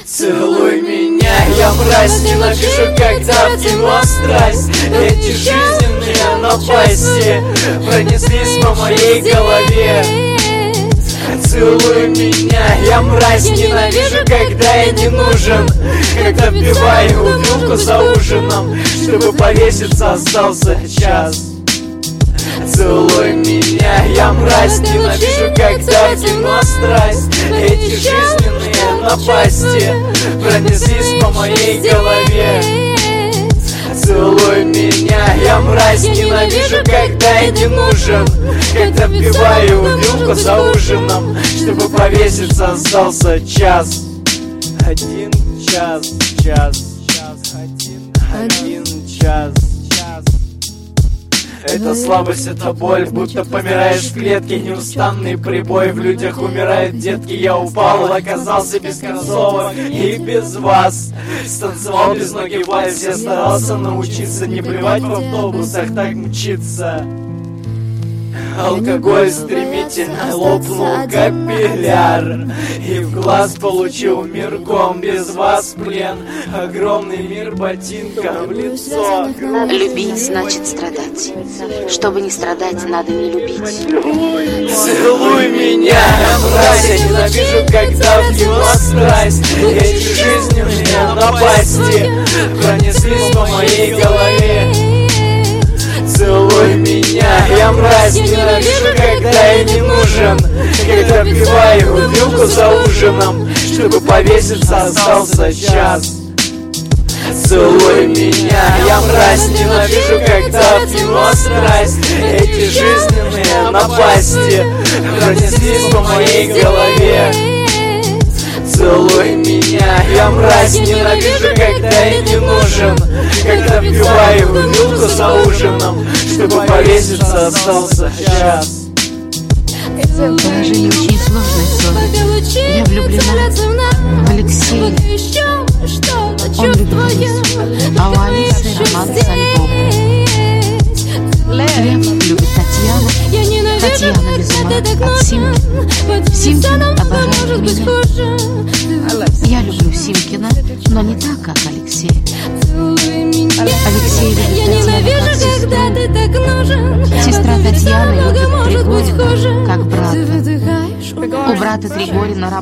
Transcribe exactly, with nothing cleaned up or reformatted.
Целуй меня, я мразь, ненавижу, когда в кино страсть. Эти жизненные напасти пронеслись по моей голове. Целуй меня, я мразь, ненавижу, когда я не нужен. Когда вбиваю вилку за ужином, чтобы повеситься остался час. Целуй меня, я мразь, ненавижу, когда в кино страсть. Эти жизненные напасти пронеслись по моей голове. Целуй меня, я мразь, ненавижу, когда я не нужен. Когда вбиваю вилку за ужином, чтобы повеситься остался час. Один час, час, час, один, один час. Это слабость, это боль, будто помираешь в клетке. Неустанный прибой, в людях умирают детки. Я упал, оказался без кроссовок и без вас. Станцевал без ноги в вальсе, я старался научиться не плевать в автобусах, так мчиться. Алкоголь стремительно лопнул капилляр, и в глаз получил мирком. Без вас плен, огромный мир ботинком в лицо. Любить значит страдать. Чтобы не страдать, надо не любить. Целуй меня, мразь, я ненавижу, когда в кино страсть. Эти жизненные напасти пронеслись по моей голове. Целуй меня, я мразь, ненавижу, когда я не нужен. Когда вбиваю вилку за ужином, чтобы повеситься остался час. Целуй меня, я мразь, ненавижу, когда в кино страсть. Эти жизненные напасти пронеслись по моей голове. Целуй меня, я мразь, ненавижу, когда я не нужен. Когда вбиваю вилку за ужином, чтобы повеситься остался час. Положение очень сложное, Соня. Я влюблена в Алексея. Он любит Алису, а у Алисы роман с Альбомом. Лев любит Татьяну, Татьяна без ума от Симкина. Симкин обожает меня. Я люблю Симкина, но не так, как Алексей. Алексей любит Татьяну как сестру. Сестра Татьяны любит Григория как брата. У брата Григория на